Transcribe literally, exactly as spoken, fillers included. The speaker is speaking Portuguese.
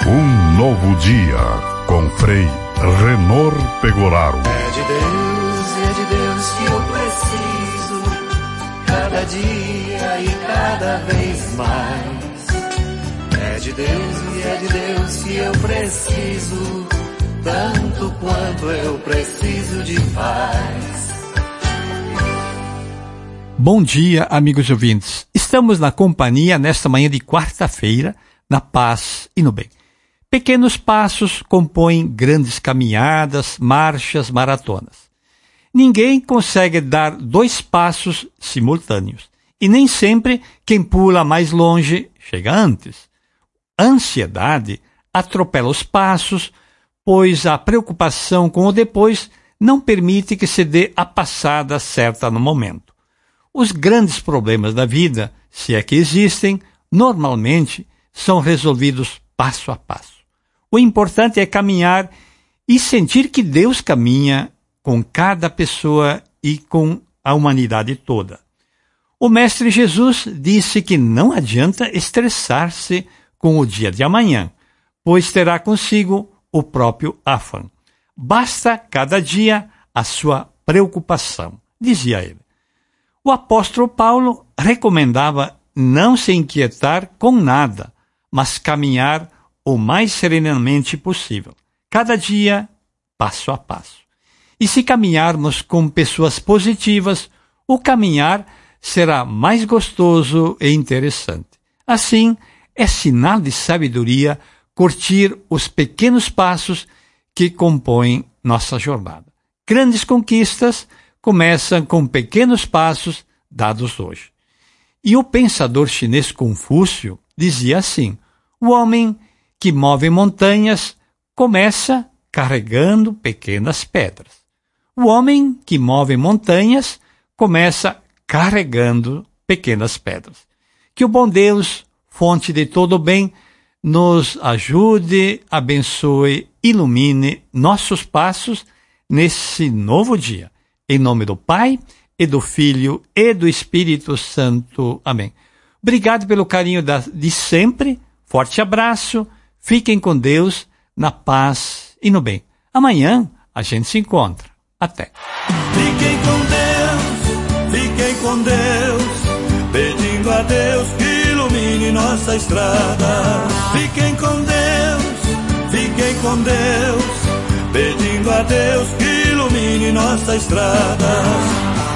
Um novo dia com Frei Renor Pegoraro. É de Deus, é de Deus que eu preciso, cada dia e cada vez mais. É de Deus e é de Deus que eu preciso, tanto quanto eu preciso de paz. Bom dia, amigos ouvintes. Estamos na companhia nesta manhã de quarta-feira, na paz e no bem. Pequenos passos compõem grandes caminhadas, marchas, maratonas. Ninguém consegue dar dois passos simultâneos. E nem sempre quem pula mais longe chega antes. A ansiedade atropela os passos, pois a preocupação com o depois não permite que se dê a passada certa no momento. Os grandes problemas da vida, se é que existem, normalmente são resolvidos passo a passo. O importante é caminhar e sentir que Deus caminha com cada pessoa e com a humanidade toda. O Mestre Jesus disse que não adianta estressar-se com o dia de amanhã, pois terá consigo o próprio afã. Basta cada dia a sua preocupação, dizia ele. O apóstolo Paulo recomendava não se inquietar com nada, mas caminhar o mais serenamente possível, cada dia, passo a passo. E se caminharmos com pessoas positivas, o caminhar será mais gostoso e interessante. Assim, é sinal de sabedoria curtir os pequenos passos que compõem nossa jornada. Grandes conquistas começam com pequenos passos dados hoje. E o pensador chinês Confúcio dizia assim: o homem que move montanhas começa carregando pequenas pedras. O homem que move montanhas começa carregando pequenas pedras. Que o bom Deus, fonte de todo bem, nos ajude, abençoe, ilumine nossos passos nesse novo dia. Em nome do Pai, e do Filho, e do Espírito Santo. Amém. Obrigado pelo carinho da, de sempre. Forte abraço. Fiquem com Deus, na paz e no bem. Amanhã a gente se encontra. Até. Fiquem com Deus, fiquem com Deus, pedindo a Deus que ilumine nossa estrada. Fiquem com Deus, fiquem com Deus, pedindo a Deus que ilumine nossa estrada.